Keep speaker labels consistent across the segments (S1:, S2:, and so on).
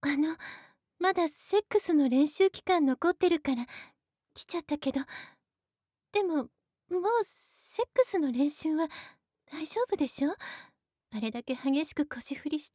S1: まだセックスの練習期間残ってるから来ちゃったけど、でももうセックスの練習は大丈夫でしょ？あれだけ激しく腰振りして、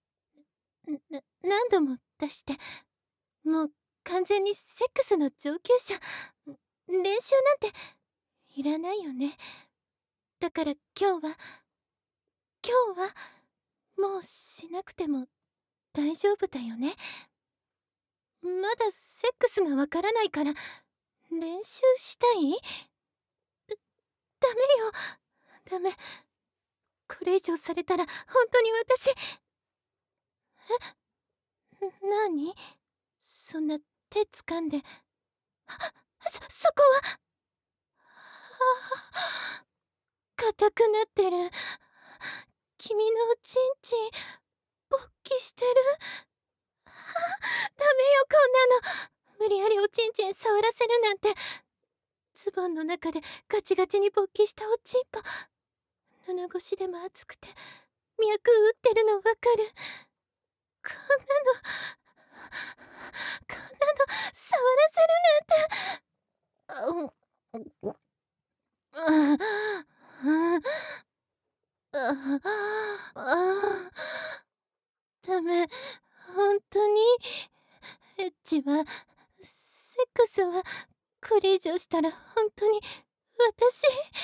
S1: 何度も出して、もう完全にセックスの上級者。練習なんていらないよね。だから今日はもうしなくても大丈夫だよね。まだセックスがわからないから練習したい？ダメよ。ダメ。これ以上されたら本当に私。何？そんな手掴んで。そこは。硬くなってる。君のおちんちん勃起してる。ダメよ、こんなの。無理やりおちんちん触らせるなんて。ズボンの中でガチガチに勃起したおちんぽ、布越しでも熱くて脈打ってるのわかる。こんなの触らせるなんて。ダメ、本当に。エッチは、セックスは、これ以上したら本当に私。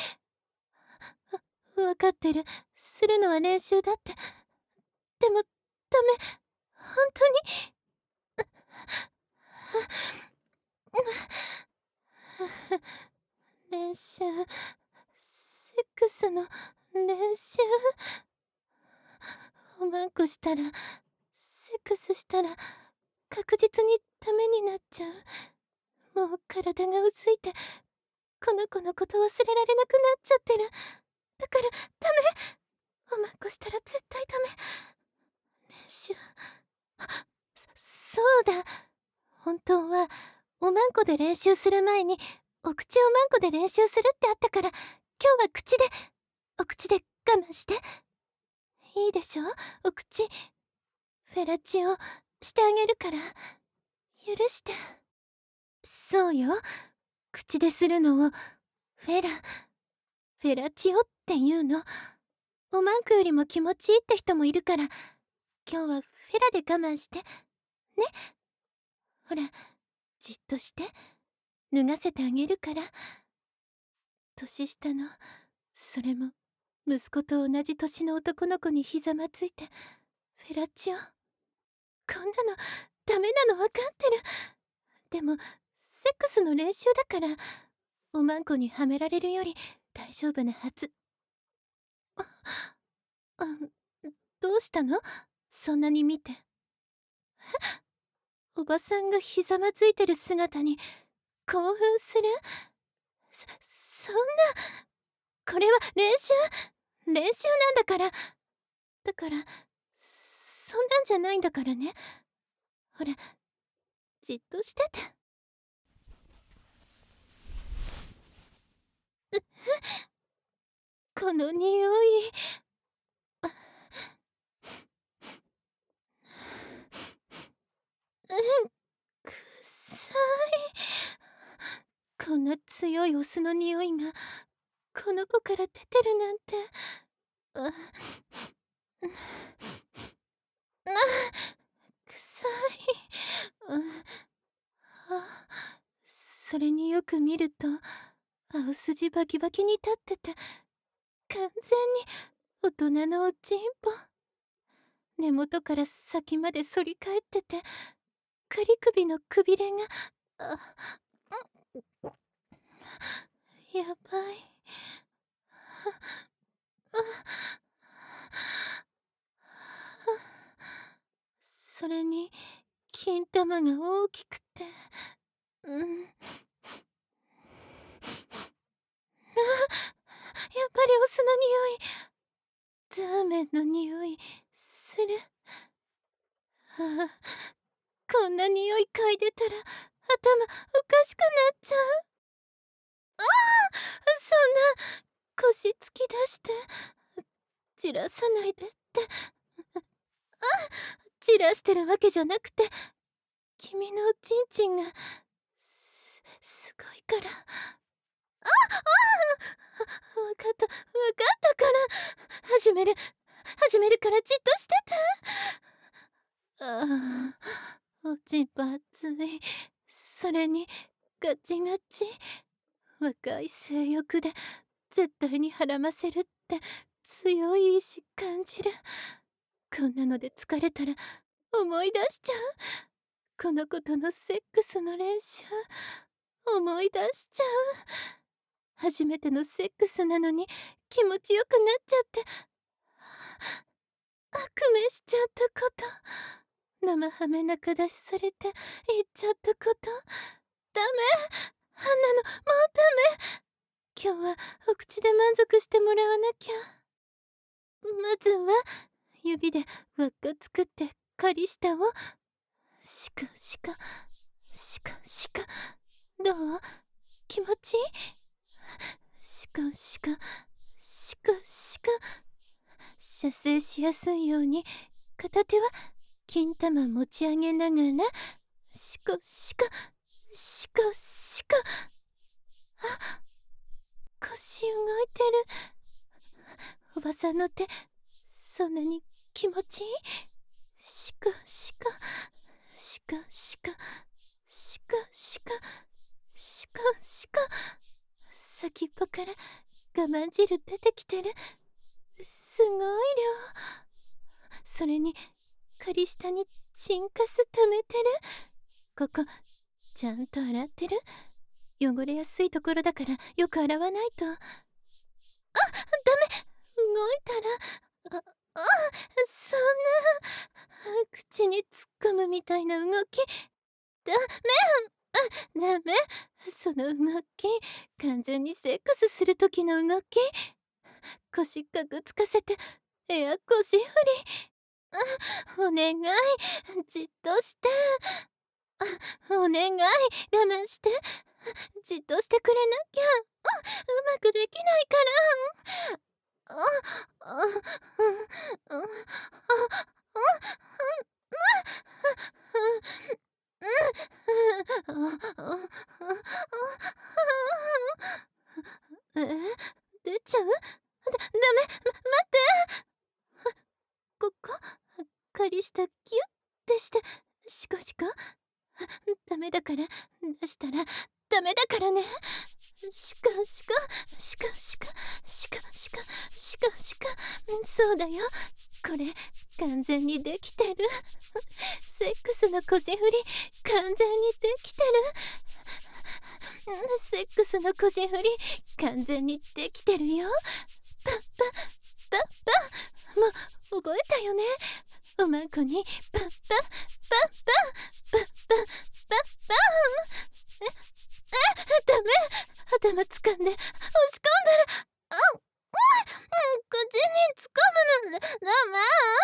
S1: わかってる。するのは練習だって。でもダメ、本当に。練習、セックスの練習。おまんこしたら、セックスしたら確実にダメになっちゃう。もう体がうずいて、この子のこと忘れられなくなっちゃってる。だからダメ。おまんこしたら絶対ダメ。練習。そうだ。本当はおまんこで練習する前にお口おまんこで練習するってあったから、今日はお口で我慢して。いいでしょ？お口。フェラチオしてあげるから許して。そうよ。口でするのをフェラチオって言うの。おまんこよりも気持ちいいって人もいるから、今日はフェラで我慢してね。ほら、じっとして脱がせてあげるから。年下の、それも息子と同じ年の男の子にひざまついてフェラチオ。こんなのダメなの分かってる。でもセックスの練習だから、おまんこにはめられるより大丈夫なはず。あ、どうしたの？そんなに見て。おばさんがひざまずいてる姿に興奮する？そんな。これは練習なんだから。だからそんなんじゃないんだからね。ほら、じっとしてて。この匂い。臭い。こんな強いオスの匂いがこの子から出てるなんて。あ、臭い。あ、それによく見ると青筋バキバキに立ってて、完全に大人のおちんぽ。根元から先まで反り返ってて、仮首のくびれが、あ、やばい。それに金玉が大きくて、うん。やっぱりオスの匂い。ザーメンの匂いする。ああ、こんな匂い嗅いでたら頭おかしくなっちゃう。ああ、そんな腰突き出してじらさないでって。あ、 じらしてるわけじゃなくて、君のおちんちんがすごいから。わかったから始めるからじっとしてて。おちんぽ熱い。それにガチガチ。若い性欲で絶対にはらませるって強い意志感じる。こんなので疲れたら思い出しちゃう。この子とのセックスの練習思い出しちゃう。初めてのセックスなのに気持ちよくなっちゃって悪夢しちゃったこと、生ハメ仲出しされて言っちゃったこと、ダメ、あんなのもうダメ。今日はお口で満足してもらわなきゃ。まずは指で輪っか作って仮下をシカシカシカシカ。どう？気持ちいい？シカシカシカシカ。射精しやすいように片手は金玉持ち上げながらシカシカシカシカ。あ、腰動いてる。おばさんの手そんなに気持ちいい？シカシカシカシカシカシカシカシカ。先っぽから我慢汁出てきてる。すごい量。それに仮下にチンカス溜めてる。ここちゃんと洗ってる？汚れやすいところだからよく洗わないと。ダメ、動いたらそんな口に突っ込むみたいな動きダメ。その動き完全にセックスする時の動き。腰かくつかせてエア腰振り。お願いじっとして。お願い我慢して。じっとしてくれなきゃうまくできないから。出ちゃう？ダメ、待って。ここ仮下ギュッてしてシカシカ。ダメだから出したらダメだからね。シカシカシカシカシカシカシカシカ。そうだよ、これ完全にできてる。セックスの腰振り完全にできてる。セックスの腰振り完全にできてるよ。パッパッパッパ。もう覚えたよね。おまんこにパッパッパッパッパッパッパッパッ。ダメ、頭掴んで押し込んだら口に掴むのダメ。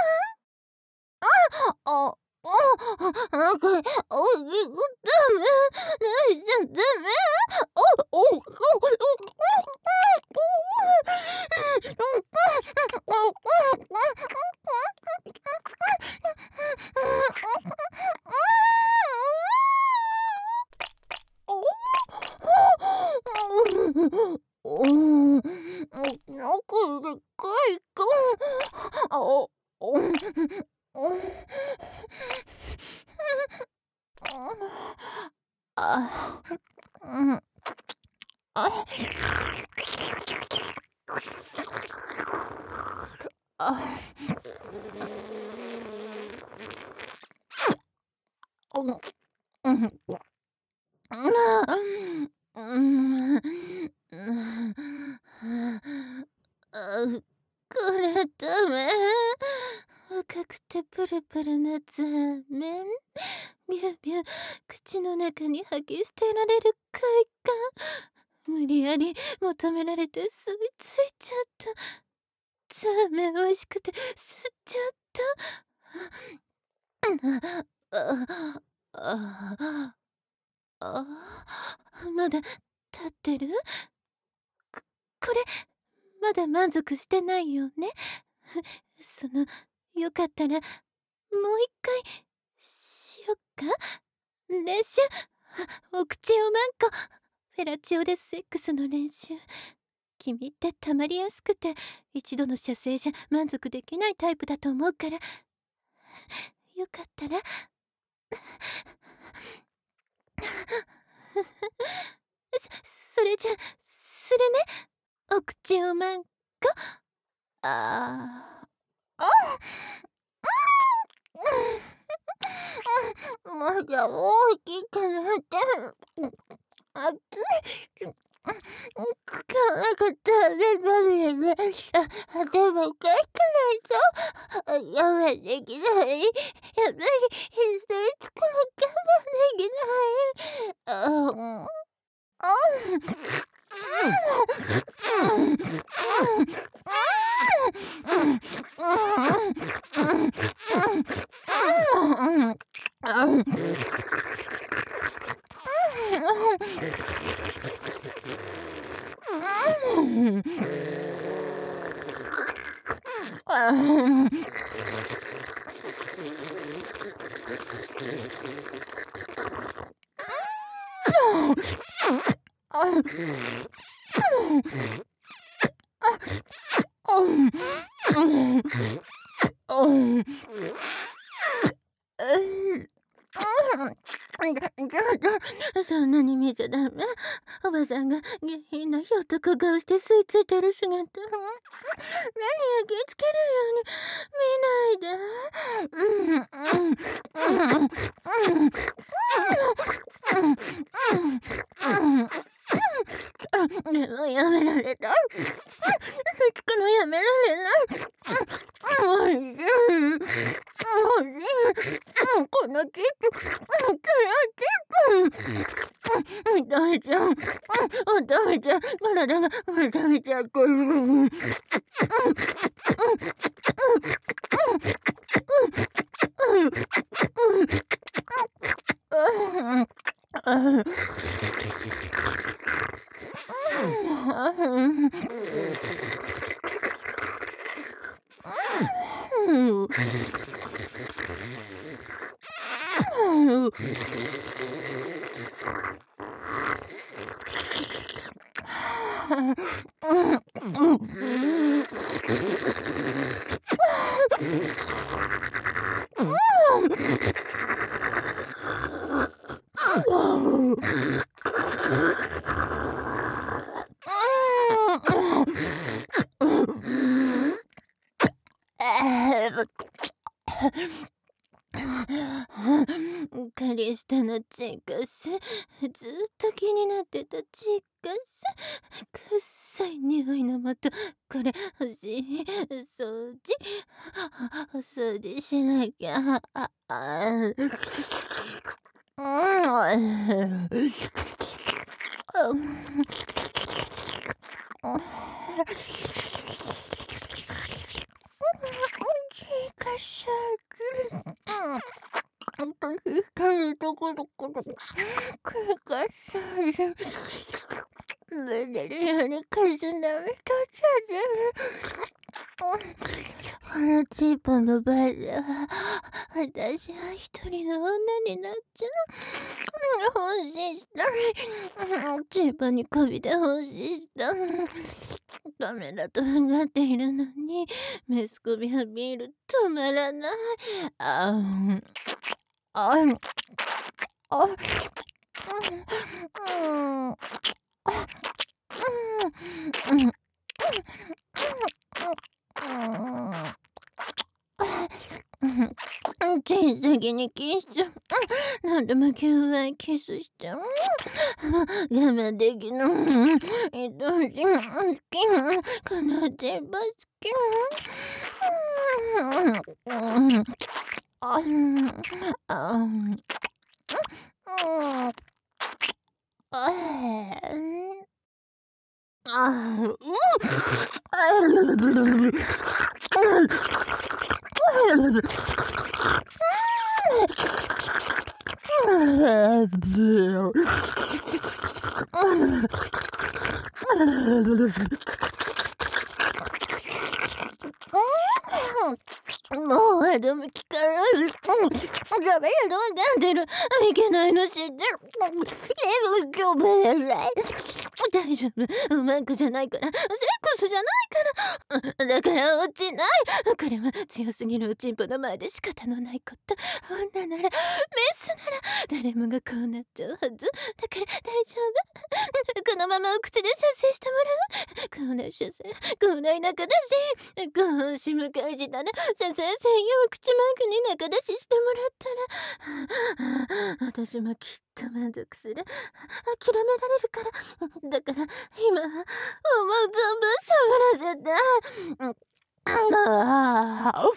S1: これダメ。ダメ。なんかでっかいか。うん。これダメ。赤くてプルプルな座面。ビュービュー口の中に吐き捨てられる快感。無理やり求められて吸い付いちゃった。座面美味しくて吸っちゃった。まだ立ってる？これまだ満足してないよね。よかったらもう一回しよっか。練習。お口をマンコ。フェラチオでセックスの練習。君ってたまりやすくて一度の射精じゃ満足できないタイプだと思うから、よかったらそれじゃするね。お口をマンコ。まだ大きくなって熱い。なんか食べられない。でもおかしくないと我慢できない。やっぱり一緒につくの我慢できない。そんなに見ちゃダメ。おばさんが下品なひょっとこ顔して吸い付いてる姿。何焼き付けるように見ないで。でもやめられない。吸い付くのやめられない。おいしい。おいしい。このチップ。お父ちゃん、お父ちゃん、体が痛めちゃってる。カリスタのチンコス、ずっと気になってたチンコス。くっさい匂いのもと、これ欲しい。掃除お掃除しなきゃ。ところころかさる出るように風なめとされる。このチーポの場合では私は一人の女になっちゃう。放心したりチーポにこびで放心したダメだとふがっているのにメス首を見る止まらない。人先にキス。なんでも9回キスして。我慢できない。愛しい。好き。この全部好き。 もうでも聞かない。ダメやろ、わかってる。いけないの知ってる。でも今日大丈夫。うまくじゃないから。セックスじゃないから。だから落ちない。これは強すぎるおちんぽの前で仕方のないこと。女なら、メスなら、誰もがこうなっちゃうはず。だから大丈夫。このままお口で射精してもらう。こうな射精。こうな田舎だし。こうし向かいしたら、射精専用口マークに仲出ししてもらったら、私もきっと満足する。諦められるから。だから今は思う存分しゃべらせて。ああ。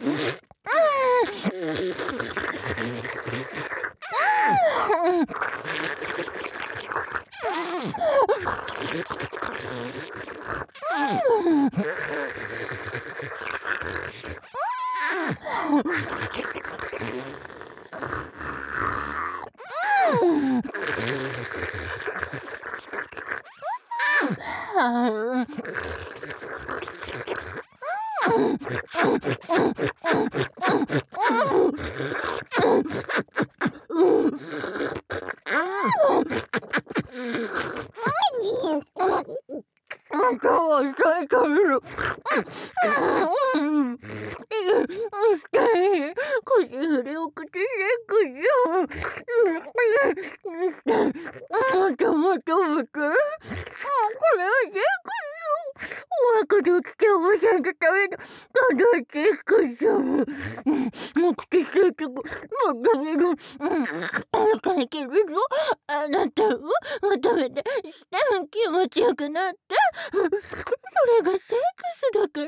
S1: あなたを求めてして気持ちよくなって。それがセックスだから。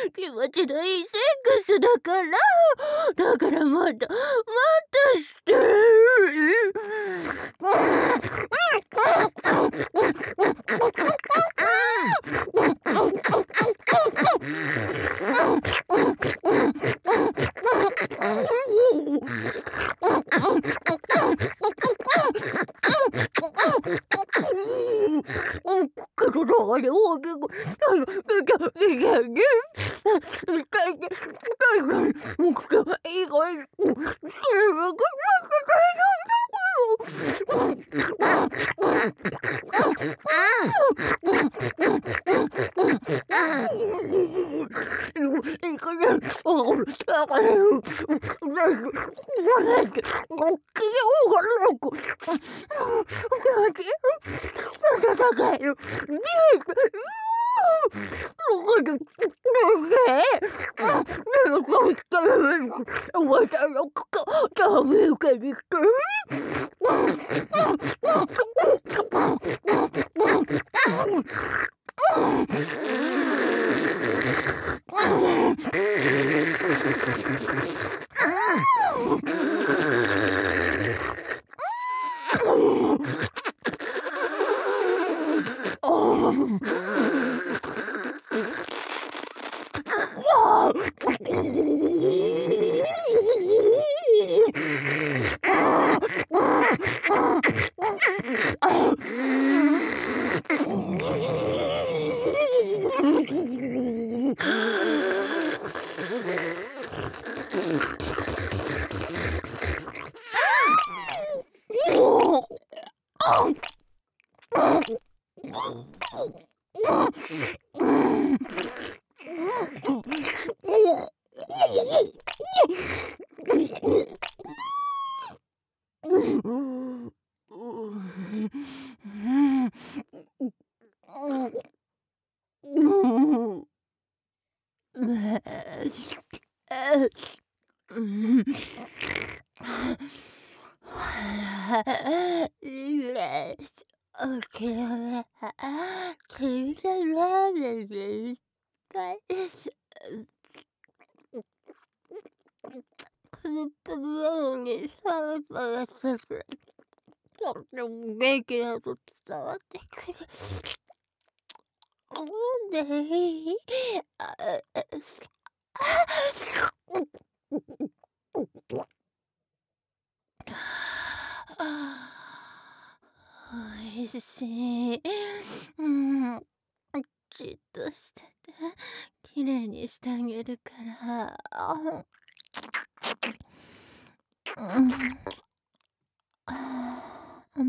S1: 気持ちのいいセックスだから。だからまたして。元気だと伝わってくる。おいしい。じっとしてて、きれいにしてあげるから。 うん。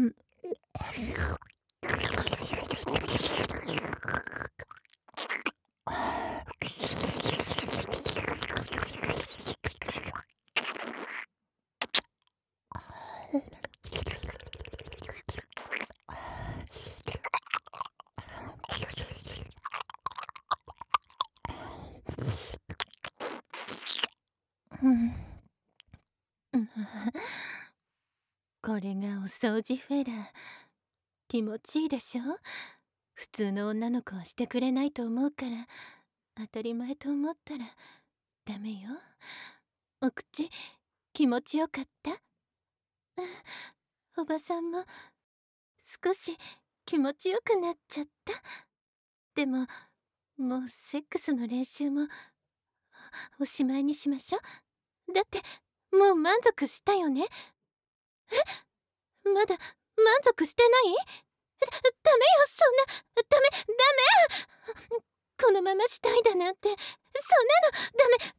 S1: これがお掃除フェラー。気持ちいいでしょ。普通の女の子はしてくれないと思うから、当たり前と思ったらダメよ。お口気持ちよかった？おばさんも少し気持ちよくなっちゃった。でももうセックスの練習もおしまいにしましょ。だってもう満足したよね。まだ満足してない？ダメよ、そんな。ダメ。このまましたいだなんて、そんなのダメ。